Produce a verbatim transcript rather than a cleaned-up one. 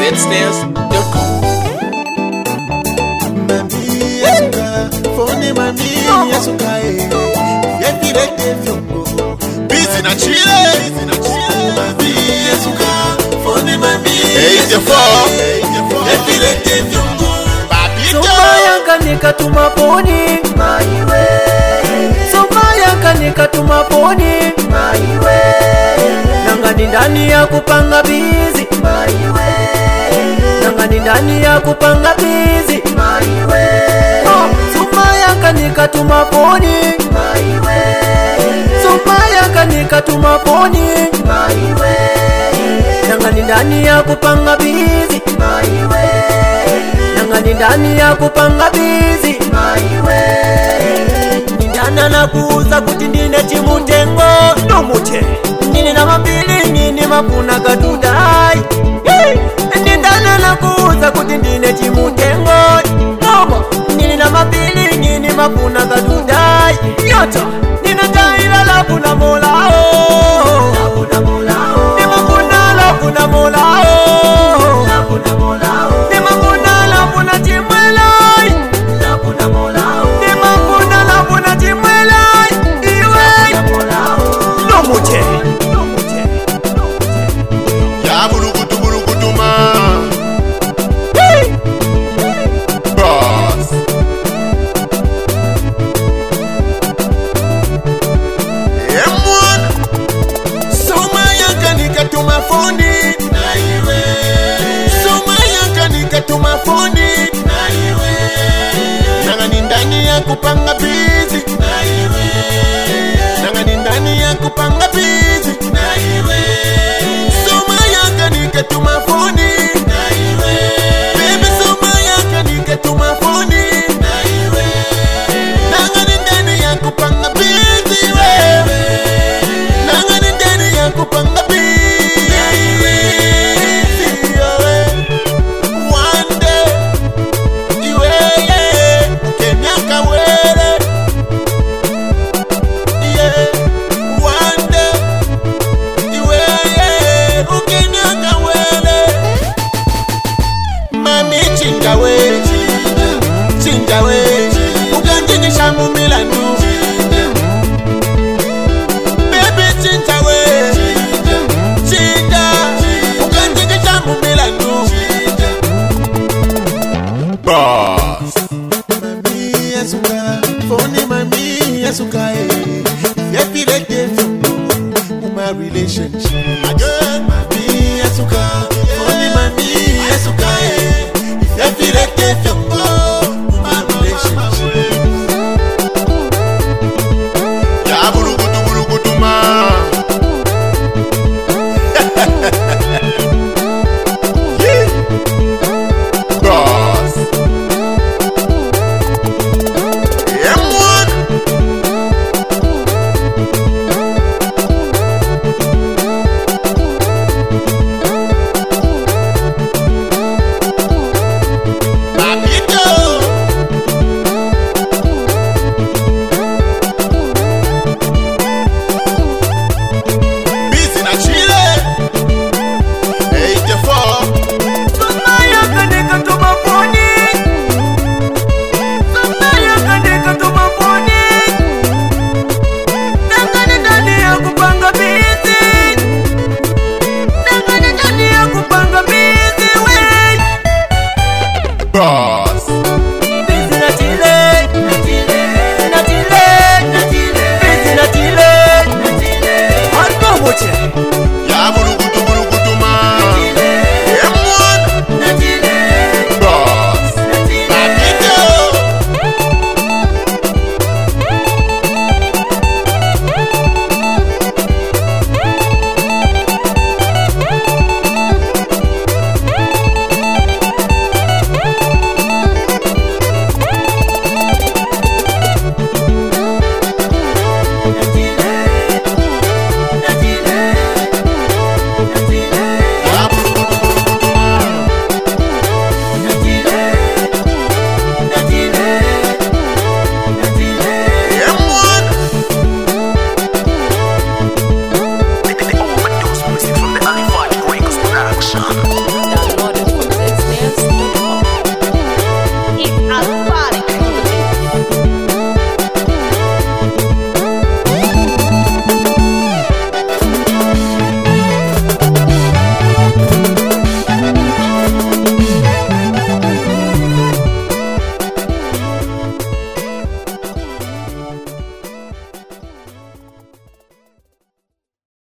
get snails dot com. Mami Yesuka, phone mami Yesuka, yepilete fyongo. Busy na chile, busy na chile. Mami Yesuka, phone mami eighty-four, yepilete fyongo. Sumaya kanika tumaponi maiwe. Sumaya kanika tumaponi maiwe. Nangani ndani ya kupanga bizi maiwe. Nangani ndani ya kupanga bizi maiwe. Oh, Sumaya kanika tumaponi maiwe. Sumaya kanika tumaponi maiwe. Nangani ndani ya kupanga bizi maiwe. Nangani ndani ya kupanga bizi maiwe. Nindana na kuuza kuti ndine chimutengo nomute. Nini na mapili nini mapuna kadudai. Nindana na kuuza kuti ndine chimutengo nomo. Nini na mapili nini mapuna kadudai. Yoto nina taila lapuna molao. Lapuna molao. Ni mapuna lapuna molao. Lapuna molao. Ni mapuna lapuna chimwelai. Lapuna molao. Ni mapuna lapuna chimwelai. Iwe nomute. ya burukutu burukutu ma. Boss. M1 Sumaya kanika tumafoni naiwe. Sumaya kanika tumafoni naiwe. Nangani ndani ya kupanga bizi naiwe. Nangani ndani ya kupanga bizi naiwe. Sumaya kanika tumafoni naiwe. Baby Sumaya kanika tumafoni naiwe. Nangani ndani ya kupanga bizi wewe. Nangani ndani ya kupanga bizi wewe. One day iwe kenyaka wele. Yeah, one day iwe kenyaka wele. Mami chinga we, chinga we, ukanjikisha mumilandu. Baby chinga we, chinga, ukanjikisha mumilandu. boss. Mami Yesuka, phone mami Yesuka, yepilete fyongo. My relationship.